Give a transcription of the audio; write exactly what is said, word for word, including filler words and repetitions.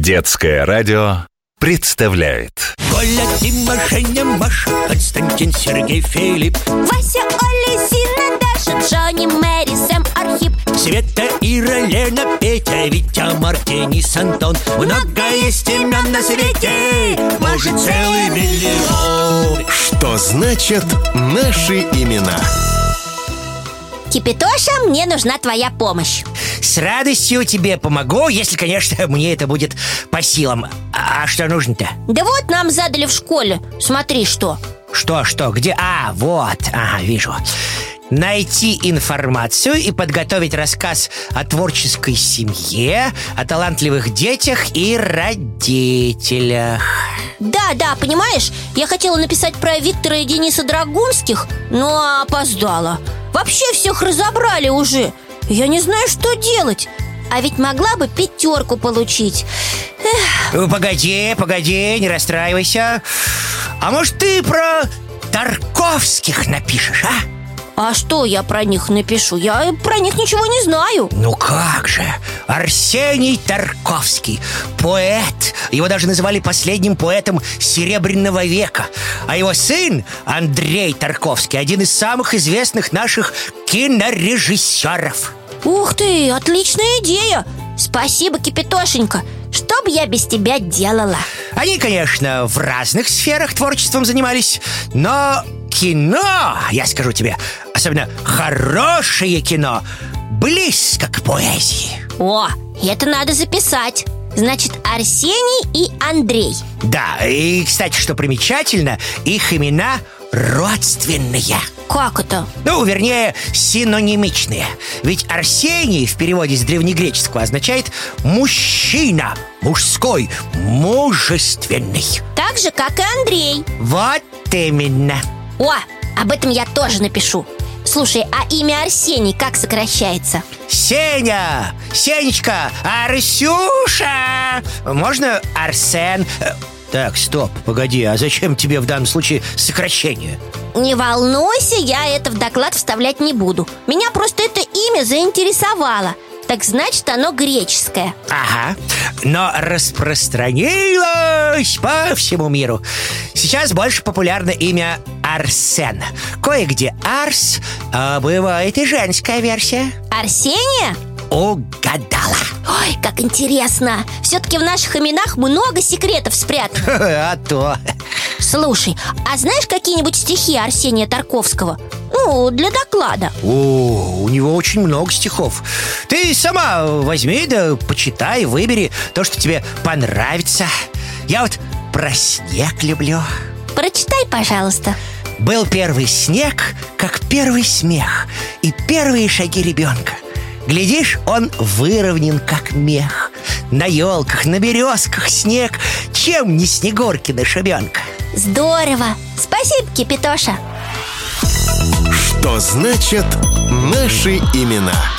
Детское радио представляет. Коля, Дима, Женя, Маша, Константин, Сергей, Филипп, Вася, Оля, Зина, Даша, Джонни, Мэри, Сэм, Архип, Света, Ира, Лена, Петя, Витя, Марк, Денис, Антон. Много есть имен на свете, может, целый миллион. Что значит наши имена? Кипятоша, мне нужна твоя помощь. С радостью тебе помогу, если, конечно, мне это будет по силам. А что нужно-то? Да вот нам задали в школе. Смотри, что. Что, что, где? А, вот, ага, вижу. Найти информацию и подготовить рассказ о творческой семье, о талантливых детях и родителях. Да, да, понимаешь, я хотела написать про Виктора и Дениса Драгунских, но опоздала. Вообще всех разобрали уже. Я не знаю, что делать. А ведь могла бы пятерку получить. Эх. Погоди, погоди, не расстраивайся. А может, ты про Тарковских напишешь, а? А что я про них напишу? Я про них ничего не знаю. Ну как же, Арсений Тарковский, поэт. Его даже называли последним поэтом Серебряного века. А его сын Андрей Тарковский один из самых известных наших кинорежиссеров. Ух ты, отличная идея. Спасибо, Кипятошенька. Что бы я без тебя делала? Они, конечно, в разных сферах творчеством занимались, но кино, я скажу тебе, особенно хорошее кино, близко к поэзии. О, это надо записать. Значит, Арсений и Андрей. Да, и, кстати, что примечательно, их имена родственные. Как это? Ну, вернее, синонимичные. Ведь Арсений в переводе с древнегреческого означает «мужчина», «мужской», «мужественный». Так же, как и Андрей. Вот именно. О, об этом я тоже напишу. Слушай, а имя Арсений как сокращается? Сеня, Сенечка, Арсюша. Можно Арсен? Так, стоп, погоди, а зачем тебе в данном случае сокращение? Не волнуйся, я это в доклад вставлять не буду. Меня просто это имя заинтересовало. Так значит, оно греческое. Ага, но распространилось по всему миру. Сейчас больше популярно имя Арсен. Кое-где Арс, а бывает и женская версия. Арсения? Угадала. Ой, как интересно. Все-таки в наших именах много секретов спрятано. А то. Слушай, а знаешь какие-нибудь стихи Арсения Тарковского? Ну, для доклада. О, у него очень много стихов. Ты сама возьми, да почитай, выбери то, что тебе понравится. Я вот про снег люблю. Прочитай, пожалуйста. Был первый снег, как первый смех, и первые шаги ребенка. Глядишь, он выровнен, как мех. На елках, на березках снег, чем не Снегуркина шабенка. Здорово. Спасибо, Кипятоша. Что значит наши имена?